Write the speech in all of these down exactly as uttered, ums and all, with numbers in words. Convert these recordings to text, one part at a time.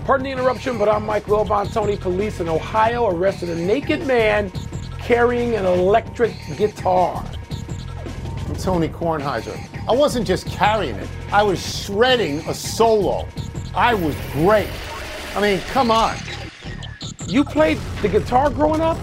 Pardon the interruption, but I'm Mike Wilbon. Tony, police in Ohio arrested a naked man carrying an electric guitar. I'm Tony Kornheiser. I wasn't just carrying it. I was shredding a solo. I was great. I mean, come on. You played the guitar growing up?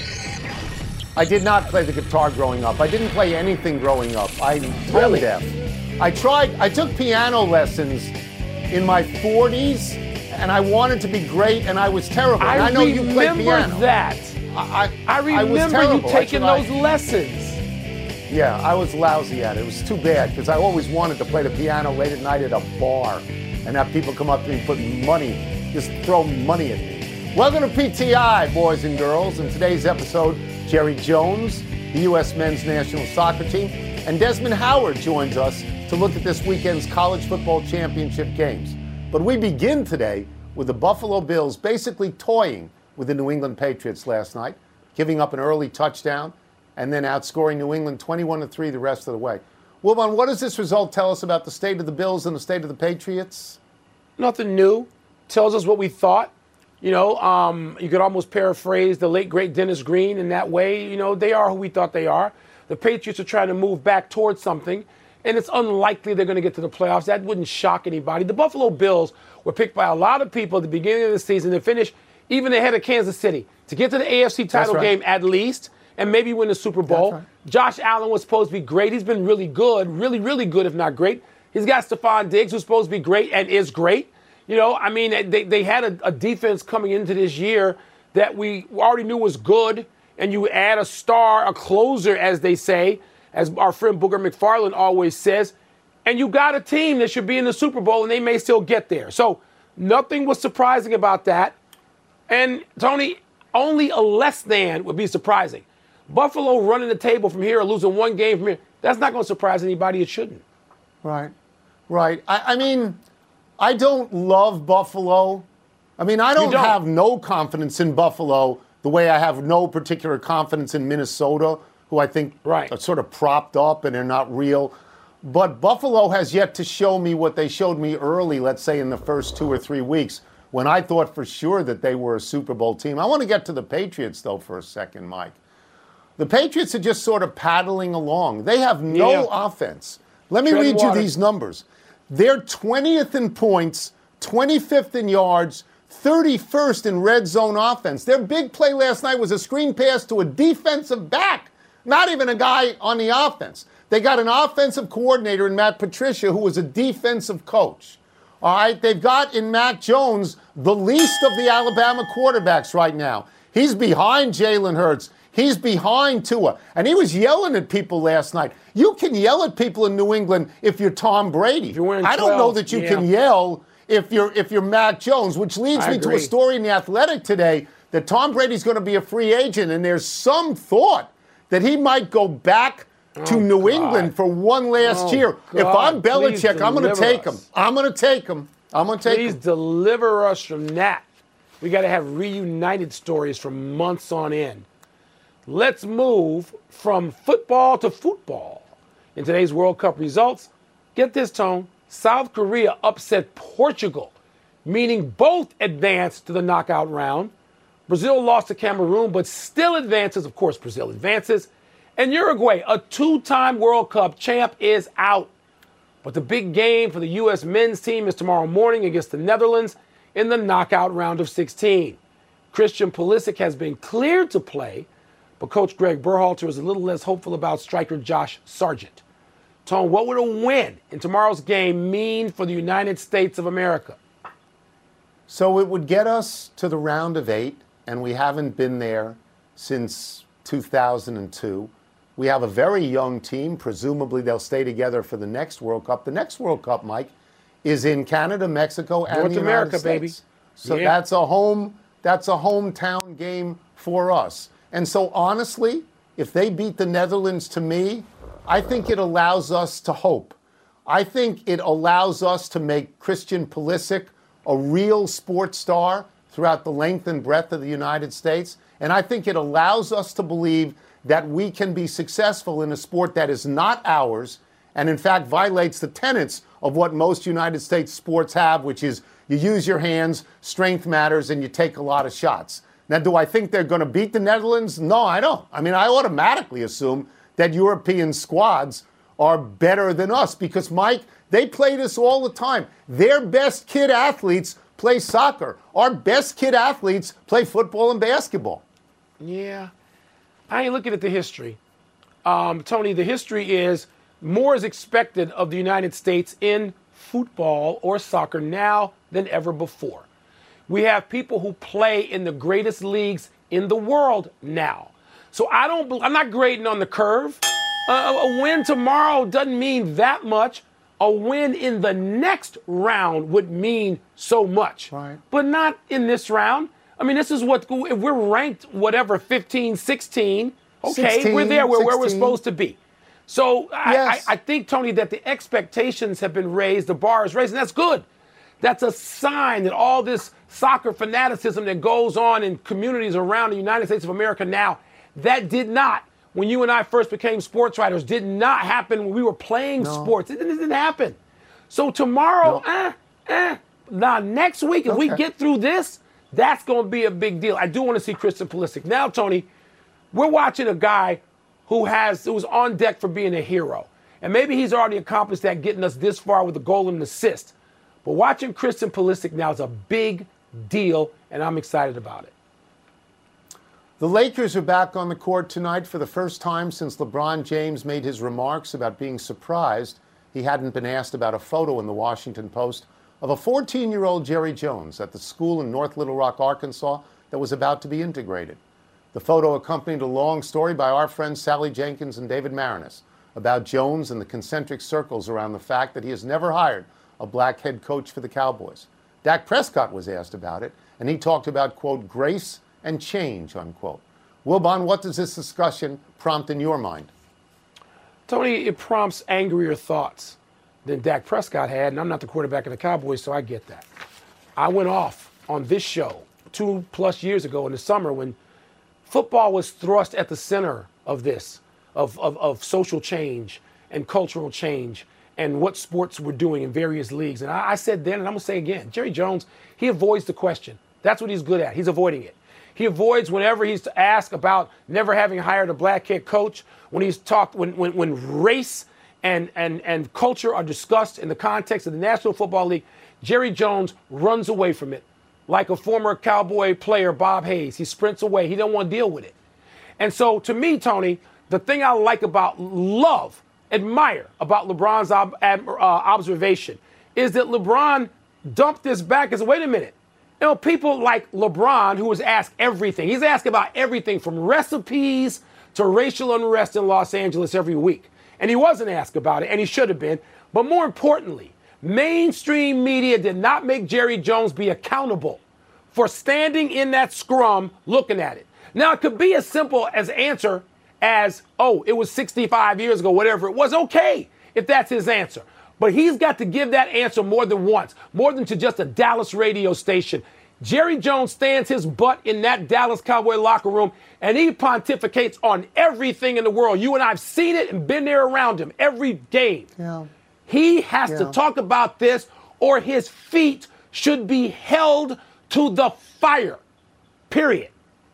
I did not play the guitar growing up. I didn't play anything growing up. I'm tone deaf. I tried, I took piano lessons in my forties, and I wanted to be great, and I was terrible. I, and I know you played piano. that. I, I remember I was you taking those I, lessons. Yeah, I was lousy at it. It was too bad, because I always wanted to play the piano late at night at a bar and have people come up to me and put money, just throw money at me. Welcome to P T I, boys and girls. In today's episode, Jerry Jones, the U S men's national soccer team, and Desmond Howard joins us to look at this weekend's college football championship games. But we begin today with the Buffalo Bills basically toying with the New England Patriots last night, giving up an early touchdown and then outscoring New England twenty-one to three the rest of the way. Wilbon, what does this result tell us about the state of the Bills and the state of the Patriots? Nothing new. Tells us what we thought. You know, um, you could almost paraphrase the late, great Dennis Green in that way. You know, they are who we thought they are. The Patriots are trying to move back towards something, and it's unlikely they're going to get to the playoffs. That wouldn't shock anybody. The Buffalo Bills were picked by a lot of people at the beginning of the season to finish even ahead of Kansas City, to get to the A F C title right. game at least, and maybe win the Super Bowl. Right. Josh Allen was supposed to be great. He's been really good, really, really good, if not great. He's got Stephon Diggs, who's supposed to be great and is great. You know, I mean, they, they had a, a defense coming into this year that we already knew was good, and you add a star, a closer, as they say, as our friend Booger McFarland always says, and you got a team that should be in the Super Bowl, and they may still get there. So nothing was surprising about that. And, Tony, only a less than would be surprising. Buffalo running the table from here or losing one game from here, that's not going to surprise anybody. It shouldn't. Right, right. I, I mean, I don't love Buffalo. I mean, I don't, don't have no confidence in Buffalo the way I have no particular confidence in Minnesota, who I think right. are sort of propped up and they're not real. But Buffalo has yet to show me what they showed me early, let's say in the first two or three weeks, when I thought for sure that they were a Super Bowl team. I want to get to the Patriots, though, for a second, Mike. The Patriots are just sort of paddling along. They have no yeah. offense. Let me Tread read water. you these numbers. They're twentieth in points, twenty-fifth in yards, thirty-first in red zone offense. Their big play last night was a screen pass to a defensive back, not even a guy on the offense. They got an offensive coordinator in Matt Patricia who was a defensive coach. All right, they've got in Mac Jones the least of the Alabama quarterbacks right now. He's behind Jalen Hurts. He's behind Tua. And he was yelling at people last night. You can yell at people in New England if you're Tom Brady. If you're wearing I don't know twelve, that you yeah. can yell if you're if you're Mac Jones, which leads I me agree. to a story in The Athletic today that Tom Brady's going to be a free agent, and there's some thought that he might go back to Oh, New God. England for one last Oh, year. If God, I'm please Belichick, I'm going to deliver take him. us. I'm going to take him. I'm going to take Please him. deliver us from that. We got to have reunited stories for months on end. Let's move from football to football. In today's World Cup results, get this, Tone, South Korea upset Portugal, meaning both advanced to the knockout round. Brazil lost to Cameroon, but still advances. Of course, Brazil advances. And Uruguay, a two-time World Cup champ, is out. But the big game for the U S men's team is tomorrow morning against the Netherlands in the knockout round of sixteen. Christian Pulisic has been cleared to play, but Coach Greg Berhalter is a little less hopeful about striker Josh Sargent. Tone, what would a win in tomorrow's game mean for the United States of America? So it would get us to the round of eight, and we haven't been there since two thousand two. We have a very young team. Presumably they'll stay together for the next World Cup. The next World Cup, Mike, is in Canada, Mexico, and North the America, United baby. States. So Yeah. that's a home, that's a hometown game for us. And so honestly, if they beat the Netherlands, to me, I think it allows us to hope. I think it allows us to make Christian Pulisic a real sports star throughout the length and breadth of the United States. And I think it allows us to believe that we can be successful in a sport that is not ours and, in fact, violates the tenets of what most United States sports have, which is you use your hands, strength matters, and you take a lot of shots. Now, do I think they're going to beat the Netherlands? No, I don't. I mean, I automatically assume that European squads are better than us because, Mike, they play this all the time. Their best kid athletes play soccer. Our best kid athletes play football and basketball. Yeah. I ain't looking at the history. Um, Tony, the history is more is expected of the United States in football or soccer now than ever before. We have people who play in the greatest leagues in the world now. So I don't, I'm not grading on the curve. Uh, a win tomorrow doesn't mean that much. A win in the next round would mean so much, right. But not in this round. I mean, this is what, if we're ranked whatever, fifteen, sixteen, okay, sixteen, we're there, we're where we're sixteen. supposed to be. So Yes. I, I, I think, Tony, that the expectations have been raised, the bar is raised, and that's good. That's a sign that all this soccer fanaticism that goes on in communities around the United States of America now, that did not, when you and I first became sports writers, did not happen when we were playing No. sports. It didn't, it didn't happen. So tomorrow, No. eh, eh. Now, next week, if we Okay. get through this, that's going to be a big deal. I do want to see Christian Pulisic. Now, Tony, we're watching a guy who has who's on deck for being a hero. And maybe he's already accomplished that, getting us this far with a goal and an assist. But watching Christian Pulisic now is a big deal, and I'm excited about it. The Lakers are back on the court tonight for the first time since LeBron James made his remarks about being surprised he hadn't been asked about a photo in the Washington Post of a fourteen-year-old Jerry Jones at the school in North Little Rock, Arkansas, that was about to be integrated. The photo accompanied a long story by our friends Sally Jenkins and David Marinas about Jones and the concentric circles around the fact that he has never hired a black head coach for the Cowboys. Dak Prescott was asked about it, and he talked about, quote, grace and change, unquote. Wilbon, what does this discussion prompt in your mind? Tony, it prompts angrier thoughts than Dak Prescott had, and I'm not the quarterback of the Cowboys, so I get that. I went off on this show two plus years ago in the summer when football was thrust at the center of this, of, of, of social change and cultural change and what sports were doing in various leagues. And I, I said then, and I'm going to say again, Jerry Jones, he avoids the question. That's what he's good at. He's avoiding it. He avoids whenever he's asked about never having hired a black head coach, when he's talked, when, when, when race and, and, and culture are discussed in the context of the National Football League, Jerry Jones runs away from it like a former Cowboy player, Bob Hayes. He sprints away. He don't want to deal with it. And so to me, Tony, the thing I like about, love, admire about LeBron's ob, ab, uh, observation is that LeBron dumped this back and said, wait a minute. You know, people like LeBron, who was asked everything. He's asked about everything from recipes to racial unrest in Los Angeles every week. And he wasn't asked about it, and he should have been. But more importantly, mainstream media did not make Jerry Jones be accountable for standing in that scrum looking at it. Now, it could be as simple as answer as, oh, it was sixty-five years ago, whatever it was. Okay, if that's his answer. But he's got to give that answer more than once, more than to just a Dallas radio station. Jerry Jones stands his butt in that Dallas Cowboy locker room, and he pontificates on everything in the world. You and I have seen it and been there around him every game. Yeah. He has Yeah. to talk about this, or his feet should be held to the fire, period.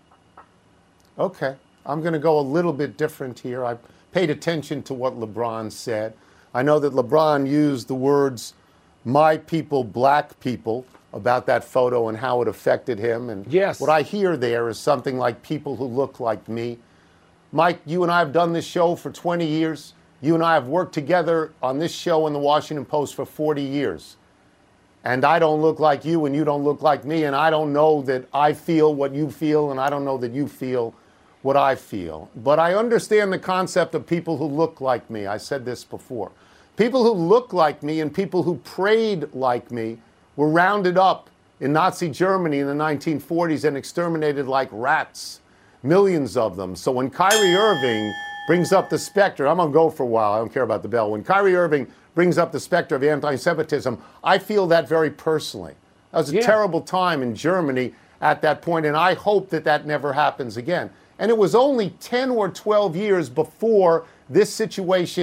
Okay. I'm going to go a little bit different here. I paid attention to what LeBron said. I know that LeBron used the words, my people, black people, about that photo and how it affected him. And yes. What I hear there is something like people who look like me. Mike, you and I have done this show for twenty years. You and I have worked together on this show in the Washington Post for forty years. And I don't look like you and you don't look like me. And I don't know that I feel what you feel, and I don't know that you feel what I feel. But I understand the concept of people who look like me. I said this before. People who look like me and people who prayed like me were rounded up in Nazi Germany in the nineteen forties and exterminated like rats, millions of them. So when Kyrie Irving brings up the specter, I'm going to go for a while, I don't care about the bell. When Kyrie Irving brings up the specter of anti-Semitism, I feel that very personally. That was a Yeah. terrible time in Germany at that point, and I hope that that never happens again. And it was only ten or twelve years before this situation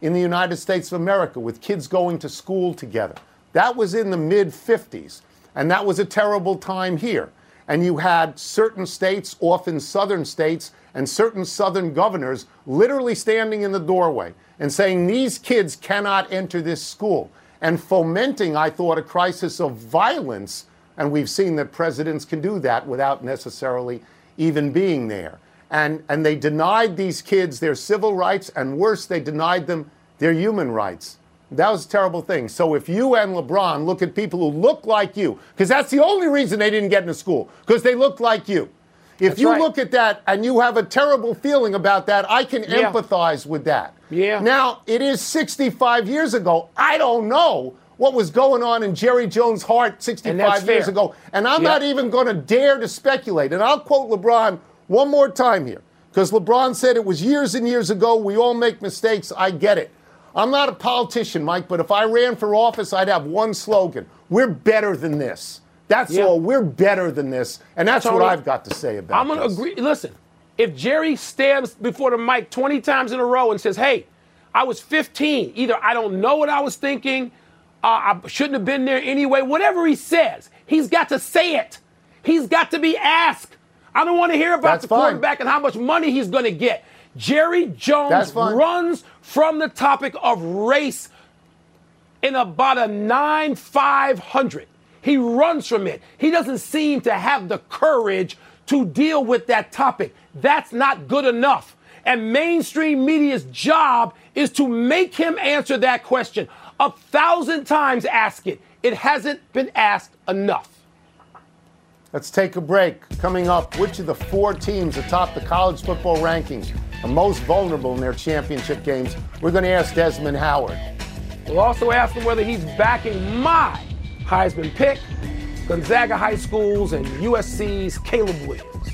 in the United States of America with kids going to school together. That was in the mid fifties, and that was a terrible time here. And you had certain states, often southern states, and certain southern governors literally standing in the doorway and saying these kids cannot enter this school, and fomenting, I thought, a crisis of violence. And we've seen that presidents can do that without necessarily even being there. And, and they denied these kids their civil rights, and worse, they denied them their human rights. That was a terrible thing. So if you and LeBron look at people who look like you, because that's the only reason they didn't get into school, because they look like you. If That's you right. look at that and you have a terrible feeling about that, I can Yeah. empathize with that. Yeah. Now, it is sixty-five years ago. I don't know what was going on in Jerry Jones' heart sixty-five years fair. ago. And I'm Yeah. not even going to dare to speculate. And I'll quote LeBron one more time here, because LeBron said it was years and years ago. We all make mistakes. I get it. I'm not a politician, Mike, but if I ran for office, I'd have one slogan. We're better than this. That's Yeah. all. We're better than this. And that's Totally. what I've got to say about I'm going to this. agree. Listen, if Jerry stands before the mic twenty times in a row and says, hey, I was fifteen, either I don't know what I was thinking, uh, I shouldn't have been there anyway, whatever he says, he's got to say it. He's got to be asked. I don't want to hear about That's the fine. quarterback and how much money he's going to get. Jerry Jones That's fine. runs from the topic of race in about a nine five hundred. He runs from it. He doesn't seem to have the courage to deal with that topic. That's not good enough. And mainstream media's job is to make him answer that question. A thousand times ask it. It hasn't been asked enough. Let's take a break. Coming up, which of the four teams atop the college football rankings are most vulnerable in their championship games? We're going to ask Desmond Howard. We'll also ask him whether he's backing my Heisman pick, Gonzaga High School's and U S C's Caleb Williams.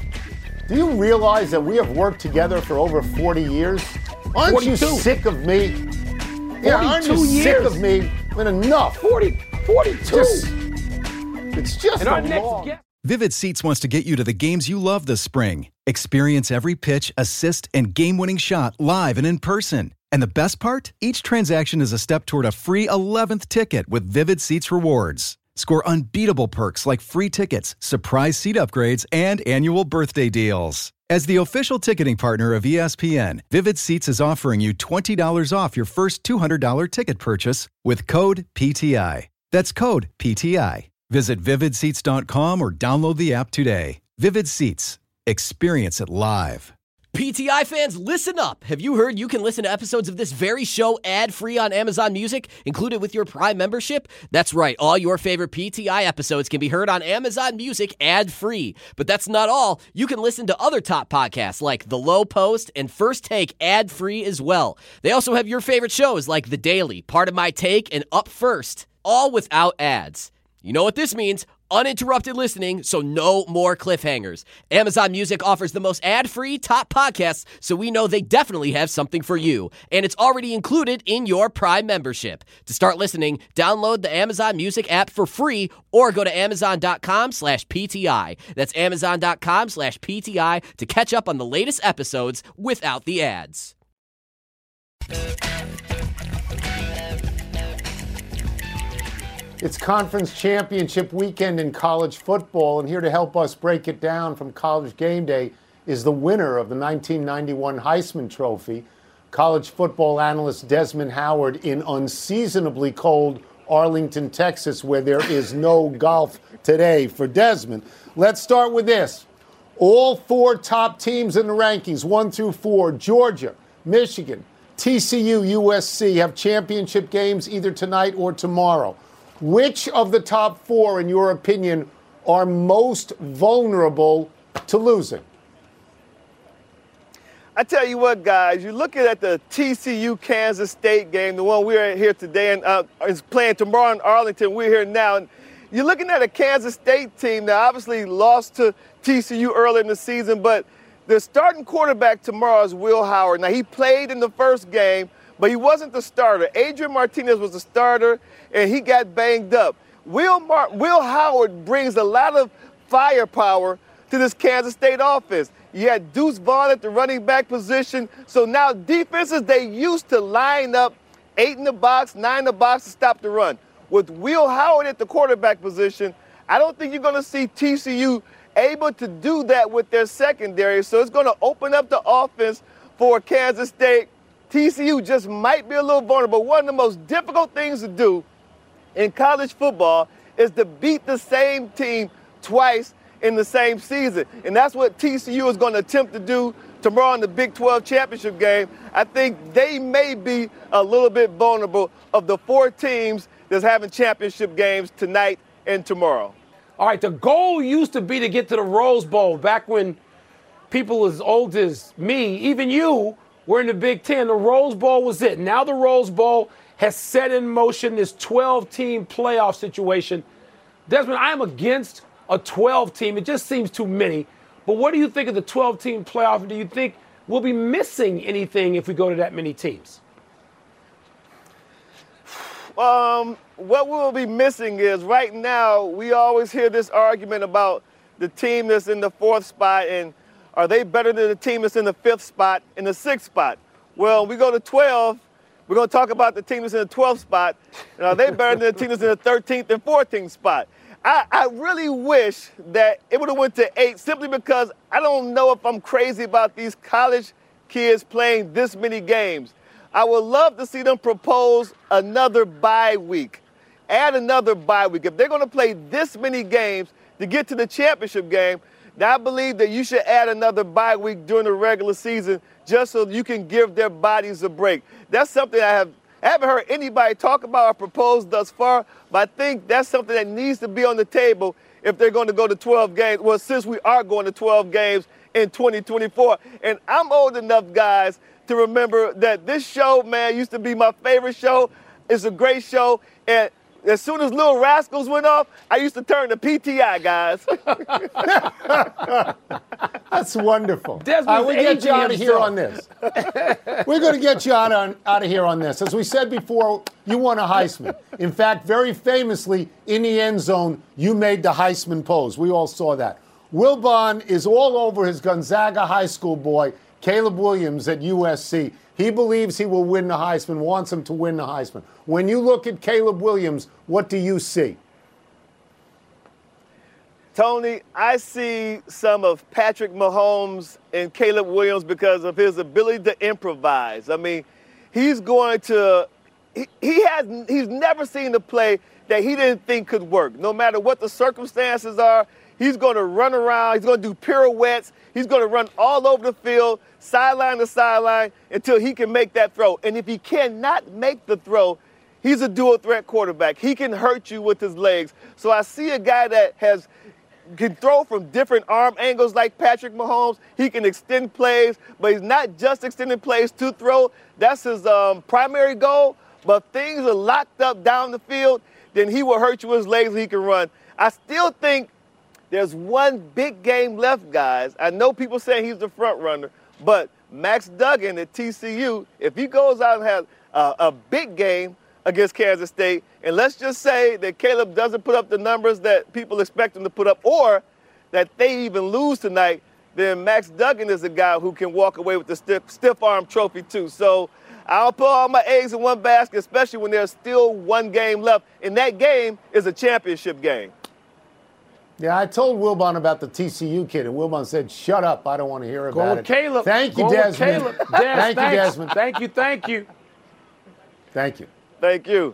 Do you realize that we have worked together for over forty years? Aren't you forty-two. sick of me? Yeah, aren't you forty-two sick years. of me? I mean, enough. forty, forty-two. Just, it's just and our a next long... guest. Vivid Seats wants to get you to the games you love this spring. Experience every pitch, assist, and game-winning shot live and in person. And the best part? Each transaction is a step toward a free eleventh ticket with Vivid Seats rewards. Score unbeatable perks like free tickets, surprise seat upgrades, and annual birthday deals. As the official ticketing partner of E S P N, Vivid Seats is offering you twenty dollars off your first two hundred dollars ticket purchase with code P T I. That's code P T I. Visit vivid seats dot com or download the app today. Vivid Seats. Experience it live. P T I fans, listen up. Have you heard you can listen to episodes of this very show ad-free on Amazon Music, included with your Prime membership? That's right. All your favorite P T I episodes can be heard on Amazon Music ad-free. But that's not all. You can listen to other top podcasts like The Low Post and First Take ad-free as well. They also have your favorite shows like The Daily, Part of My Take, and Up First, all without ads. You know what this means? Uninterrupted listening, so no more cliffhangers. Amazon Music offers the most ad-free top podcasts, so we know they definitely have something for you. And it's already included in your Prime membership. To start listening, download the Amazon Music app for free or go to amazon.com slash PTI. That's amazon.com slash PTI to catch up on the latest episodes without the ads. It's conference championship weekend in college football, and here to help us break it down from College Game Day is the winner of the nineteen ninety-one Heisman Trophy, college football analyst Desmond Howard in unseasonably cold Arlington, Texas, where there is no golf today for Desmond. Let's start with this. All four top teams in the rankings, one through four, Georgia, Michigan, T C U, U S C, have championship games either tonight or tomorrow. Which of the top four, in your opinion, are most vulnerable to losing? I tell you what, guys, you're looking at the T C U Kansas State game, the one we're here today, and uh, is playing tomorrow in Arlington. We're here now. And you're looking at a Kansas State team that obviously lost to T C U earlier in the season, but the starting quarterback tomorrow is Will Howard. Now, he played in the first game, but he wasn't the starter. Adrian Martinez was the starter, and he got banged up. Will, Mar- Will Howard brings a lot of firepower to this Kansas State offense. You had Deuce Vaughn at the running back position. So now defenses, they used to line up eight in the box, nine in the box to stop the run. With Will Howard at the quarterback position, I don't think you're going to see T C U able to do that with their secondary. So it's going to open up the offense for Kansas State. T C U just might be a little vulnerable. One of the most difficult things to do in college football is to beat the same team twice in the same season. And that's what T C U is going to attempt to do tomorrow in the Big twelve championship game. I think they may be a little bit vulnerable of the four teams that's having championship games tonight and tomorrow. All right, the goal used to be to get to the Rose Bowl back when people as old as me, even you, were in the Big Ten. The Rose Bowl was it. Now the Rose Bowl has set in motion this twelve-team playoff situation. Desmond, I am against a twelve-team. It just seems too many. But what do you think of the twelve-team playoff? Do you think we'll be missing anything if we go to that many teams? Um, what we'll be missing is right now we always hear this argument about the team that's in the fourth spot and are they better than the team that's in the fifth spot and the sixth spot? Well, we go to twelve, we're going to talk about the team that's in the twelfth spot, and are they better than the team that's in the thirteenth and fourteenth spot? I, I really wish that it would have went to eight simply because I don't know if I'm crazy about these college kids playing this many games. I would love to see them propose another bye week. Add another bye week. If they're going to play this many games to get to the championship game, then I believe that you should add another bye week during the regular season just so you can give their bodies a break. That's something I have I haven't heard anybody talk about or propose thus far, but I think that's something that needs to be on the table if they're going to go to twelve games. Well, since we are going to twelve games in twenty twenty-four. And I'm old enough, guys, to remember that this show, man, used to be my favorite show. It's a great show. And as soon as Little Rascals went off, I used to turn to P T I, guys. That's wonderful. Desmond's I will get you out of here himself. on this. We're going to get you out, on, out of here on this. As we said before, you won a Heisman. In fact, very famously, in the end zone, you made the Heisman pose. We all saw that. Wilbon is all over his Gonzaga High School boy, Caleb Williams at U S C. He believes he will win the Heisman, wants him to win the Heisman. When you look at Caleb Williams, what do you see? Tony, I see some of Patrick Mahomes and Caleb Williams because of his ability to improvise. I mean, he's going to he, he has he's never seen a play that he didn't think could work. No matter what the circumstances are, he's going to run around, he's going to do pirouettes, he's going to run all over the field, sideline to sideline, until he can make that throw. And if he cannot make the throw, he's a dual threat quarterback. He can hurt you with his legs. So I see a guy that has can throw from different arm angles like Patrick Mahomes. He can extend plays, but he's not just extending plays to throw. That's his um, primary goal. But if things are locked up down the field, then he will hurt you with his legs and he can run. I still think there's one big game left, guys. I know people saying he's the front runner, but Max Duggan at T C U, if he goes out and has a, a big game against Kansas State, and let's just say that Caleb doesn't put up the numbers that people expect him to put up, or that they even lose tonight, then Max Duggan is a guy who can walk away with the stiff, stiff arm trophy too. So I'll put all my eggs in one basket, especially when there's still one game left, and that game is a championship game. Yeah, I told Wilbon about the T C U kid, and Wilbon said, shut up, I don't want to hear Go about with it. Caleb. Thank you, Go with Desmond. Caleb. Des, Thank you, thanks. Desmond. Thank you, thank you. Thank you. Thank you.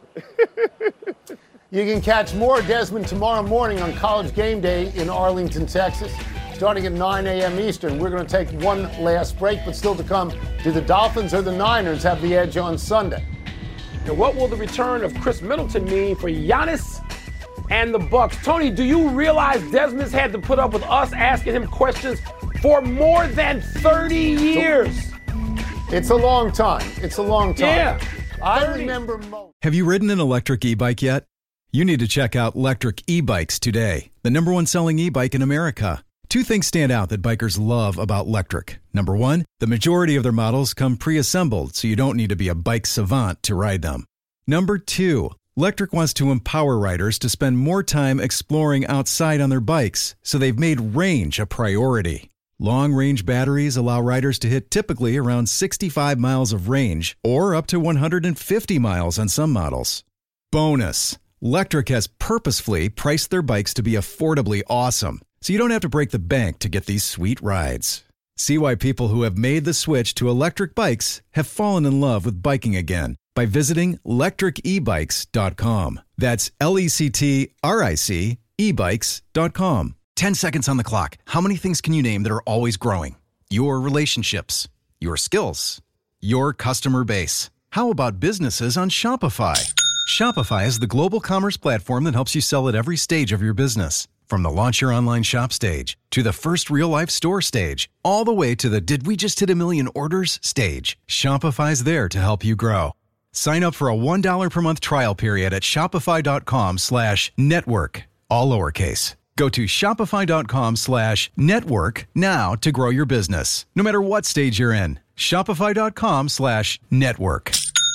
You can catch more Desmond tomorrow morning on College Game Day in Arlington, Texas, starting at nine a.m. Eastern. We're going to take one last break, but still to come, do the Dolphins or the Niners have the edge on Sunday? And what will the return of Chris Middleton mean for Giannis and the Bucks? Tony, do you realize Desmond's had to put up with us asking him questions for more than thirty years? It's a long time. It's a long time. Yeah. I remember most. Have you ridden an electric e-bike yet? You need to check out Lectric E-Bikes today, the number one selling e-bike in America. Two things stand out that bikers love about Lectric. Number one, the majority of their models come pre-assembled, so you don't need to be a bike savant to ride them. Number two, Lectric wants to empower riders to spend more time exploring outside on their bikes, so they've made range a priority. Long-range batteries allow riders to hit typically around sixty-five miles of range or up to one hundred fifty miles on some models. Bonus, Lectric has purposefully priced their bikes to be affordably awesome, so you don't have to break the bank to get these sweet rides. See why people who have made the switch to electric bikes have fallen in love with biking again by visiting lectric e bikes dot com. That's L E C T R I C e bikes dot com. ten seconds on the clock. How many things can you name that are always growing? Your relationships, your skills, your customer base. How about businesses on Shopify? Shopify is the global commerce platform that helps you sell at every stage of your business. From the launch your online shop stage, to the first real-life store stage, all the way to the did we just hit a million orders stage, Shopify's there to help you grow. Sign up for a one dollar per month trial period at shopify.com slash network, all lowercase. Go to shopify.com slash network now to grow your business, no matter what stage you're in. Shopify.com slash network.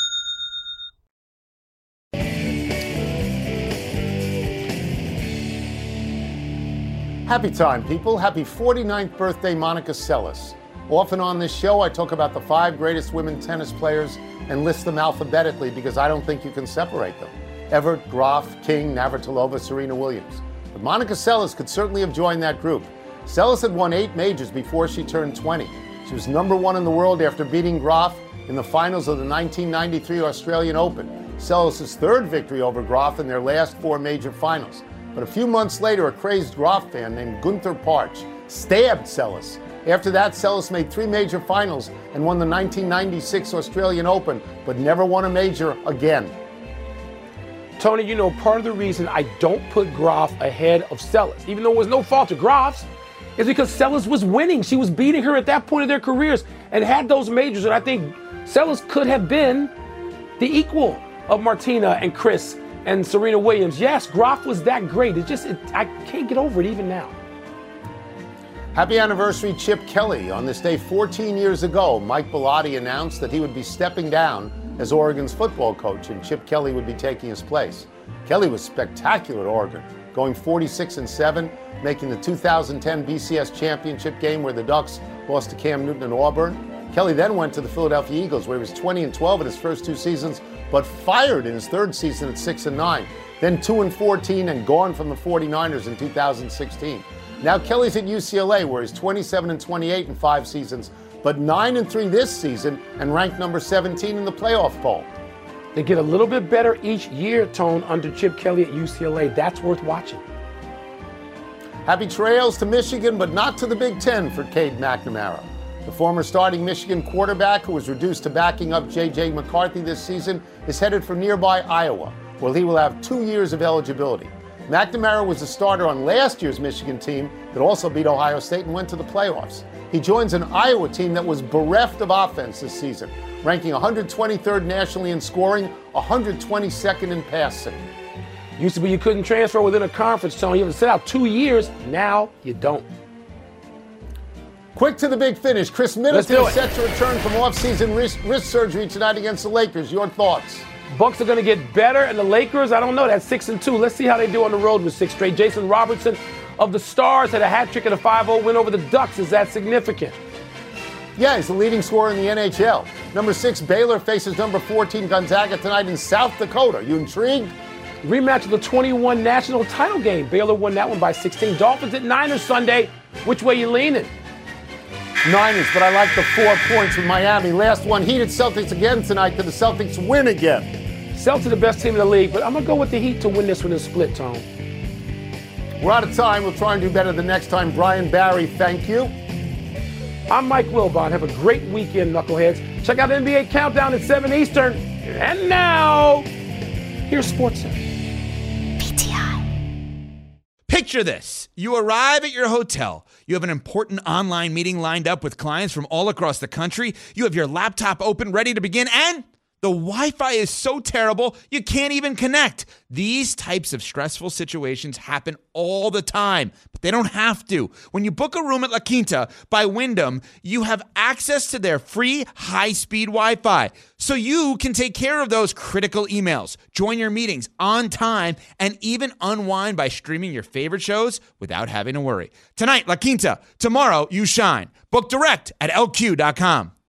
Happy time, people. Happy forty-ninth birthday, Monica Seles. Often on this show, I talk about the five greatest women tennis players and list them alphabetically because I don't think you can separate them. Evert, Graf, King, Navratilova, Serena Williams. But Monica Seles could certainly have joined that group. Seles had won eight majors before she turned twenty. She was number one in the world after beating Graf in the finals of the nineteen ninety-three Australian Open. Seles' third victory over Graf in their last four major finals. But a few months later, a crazed Graf fan named Gunther Parch stabbed Seles. After that, Seles made three major finals and won the nineteen ninety-six Australian Open, but never won a major again. Tony, you know, part of the reason I don't put Graf ahead of Seles, even though it was no fault of Graf's, is because Seles was winning. She was beating her at that point of their careers and had those majors. And I think Seles could have been the equal of Martina and Chris and Serena Williams. Yes, Graf was that great. It's just, it, I can't get over it even now. Happy anniversary, Chip Kelly. On this day fourteen years ago, Mike Bellotti announced that he would be stepping down as Oregon's football coach, and Chip Kelly would be taking his place. Kelly was spectacular at Oregon, going forty-six and seven, making the two thousand ten B C S championship game where the Ducks lost to Cam Newton and Auburn. Kelly then went to the Philadelphia Eagles, where he was twenty and twelve in his first two seasons, but fired in his third season at six and nine. Then two and fourteen and gone from the forty-niners in two thousand sixteen. Now Kelly's at U C L A, where he's twenty-seven and twenty-eight in five seasons, but nine and three this season and ranked number seventeen in the playoff poll. They get a little bit better each year, Tone, under Chip Kelly at U C L A. That's worth watching. Happy trails to Michigan, but not to the Big Ten for Cade McNamara. The former starting Michigan quarterback, who was reduced to backing up J J McCarthy this season, is headed for nearby Iowa, where he will have two years of eligibility. McNamara was a starter on last year's Michigan team that also beat Ohio State and went to the playoffs. He joins an Iowa team that was bereft of offense this season, ranking one hundred twenty-third nationally in scoring, one hundred twenty-second in passing. Used to be you couldn't transfer within a conference, Tony. You have to sit out two years. Now you don't. Quick to the big finish. Chris Middleton is set to return from off-season wrist, wrist surgery tonight against the Lakers. Your thoughts? Bucks are going to get better, and the Lakers, I don't know, that's six and two. Let's see how they do on the road with six straight. Jason Robertson of the Stars had a hat trick and a five oh win over the Ducks. Is that significant? Yeah, he's the leading scorer in the N H L. Number six, Baylor faces number fourteen, Gonzaga tonight in South Dakota. You intrigued? Rematch of the twenty-one national title game. Baylor won that one by sixteen. Dolphins at Niners Sunday. Which way you leaning? Niners, but I like the four points with Miami. Last one, heated Celtics again tonight. Did the Celtics win again? Celtics are the best team in the league, but I'm going to go with the Heat to win this one in split, Tone. We're out of time. We'll try and do better the next time. Brian Barry, thank you. I'm Mike Wilbon. Have a great weekend, knuckleheads. Check out N B A Countdown at seven Eastern. And now, here's SportsCenter. P T I. Picture this. You arrive at your hotel. You have an important online meeting lined up with clients from all across the country. You have your laptop open, ready to begin, and The Wi-Fi is so terrible, you can't even connect. These types of stressful situations happen all the time, but they don't have to. When you book a room at La Quinta by Wyndham, you have access to their free high-speed Wi-Fi, so you can take care of those critical emails, join your meetings on time, and even unwind by streaming your favorite shows without having to worry. Tonight, La Quinta. Tomorrow, you shine. Book direct at L Q dot com.